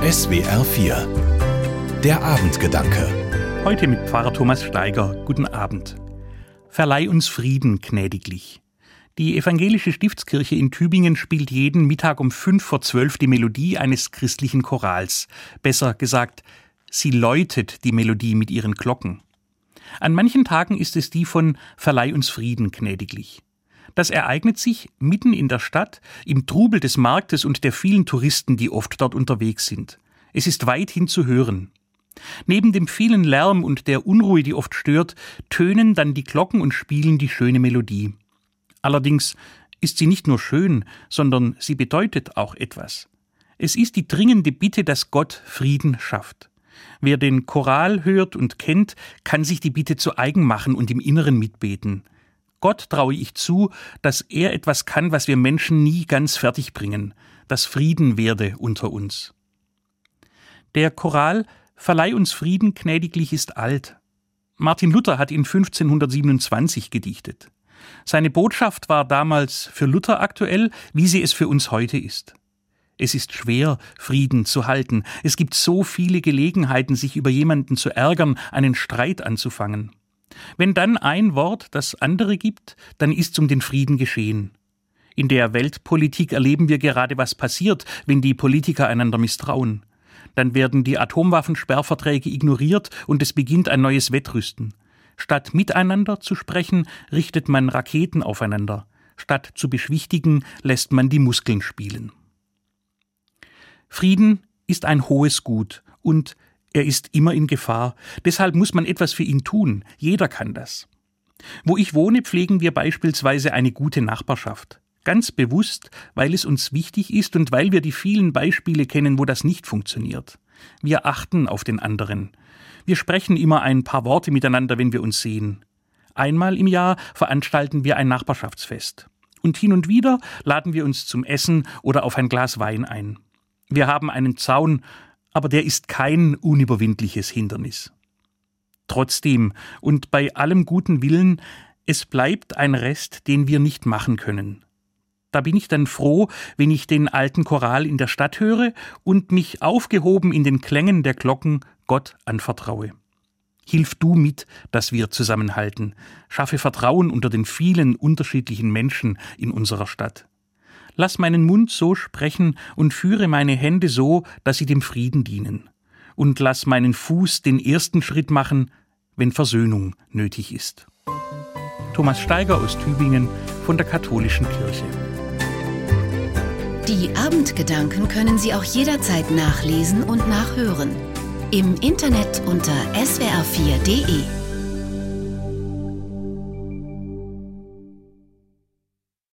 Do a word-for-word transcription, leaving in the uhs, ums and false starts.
S W R vier. Der Abendgedanke. Heute mit Pfarrer Thomas Steiger. Guten Abend. Verleih uns Frieden gnädiglich. Die evangelische Stiftskirche in Tübingen spielt jeden Mittag um fünf vor zwölf die Melodie eines christlichen Chorals. Besser gesagt, sie läutet die Melodie mit ihren Glocken. An manchen Tagen ist es die von Verleih uns Frieden gnädiglich. Das ereignet sich mitten in der Stadt, im Trubel des Marktes und der vielen Touristen, die oft dort unterwegs sind. Es ist weithin zu hören. Neben dem vielen Lärm und der Unruhe, die oft stört, tönen dann die Glocken und spielen die schöne Melodie. Allerdings ist sie nicht nur schön, sondern sie bedeutet auch etwas. Es ist die dringende Bitte, dass Gott Frieden schafft. Wer den Choral hört und kennt, kann sich die Bitte zu eigen machen und im Inneren mitbeten. Gott traue ich zu, dass er etwas kann, was wir Menschen nie ganz fertig bringen, dass Frieden werde unter uns. Der Choral Verleih uns Frieden gnädiglich ist alt. Martin Luther hat ihn fünfzehnhundertsiebenundzwanzig gedichtet. Seine Botschaft war damals für Luther aktuell, wie sie es für uns heute ist. Es ist schwer, Frieden zu halten. Es gibt so viele Gelegenheiten, sich über jemanden zu ärgern, einen Streit anzufangen. Wenn dann ein Wort das andere gibt, dann ist's um den Frieden geschehen. In der Weltpolitik erleben wir gerade, was passiert, wenn die Politiker einander misstrauen. Dann werden die Atomwaffensperrverträge ignoriert und es beginnt ein neues Wettrüsten. Statt miteinander zu sprechen, richtet man Raketen aufeinander. Statt zu beschwichtigen, lässt man die Muskeln spielen. Frieden ist ein hohes Gut und er ist immer in Gefahr. Deshalb muss man etwas für ihn tun. Jeder kann das. Wo ich wohne, pflegen wir beispielsweise eine gute Nachbarschaft. Ganz bewusst, weil es uns wichtig ist und weil wir die vielen Beispiele kennen, wo das nicht funktioniert. Wir achten auf den anderen. Wir sprechen immer ein paar Worte miteinander, wenn wir uns sehen. Einmal im Jahr veranstalten wir ein Nachbarschaftsfest. Und hin und wieder laden wir uns zum Essen oder auf ein Glas Wein ein. Wir haben einen Zaun, aber der ist kein unüberwindliches Hindernis. Trotzdem und bei allem guten Willen, es bleibt ein Rest, den wir nicht machen können. Da bin ich dann froh, wenn ich den alten Choral in der Stadt höre und mich aufgehoben in den Klängen der Glocken Gott anvertraue. Hilf du mit, dass wir zusammenhalten. Schaffe Vertrauen unter den vielen unterschiedlichen Menschen in unserer Stadt. Lass meinen Mund so sprechen und führe meine Hände so, dass sie dem Frieden dienen. Und lass meinen Fuß den ersten Schritt machen, wenn Versöhnung nötig ist. Thomas Steiger aus Tübingen von der Katholischen Kirche. Die Abendgedanken können Sie auch jederzeit nachlesen und nachhören. Im Internet unter s w r vier punkt d e.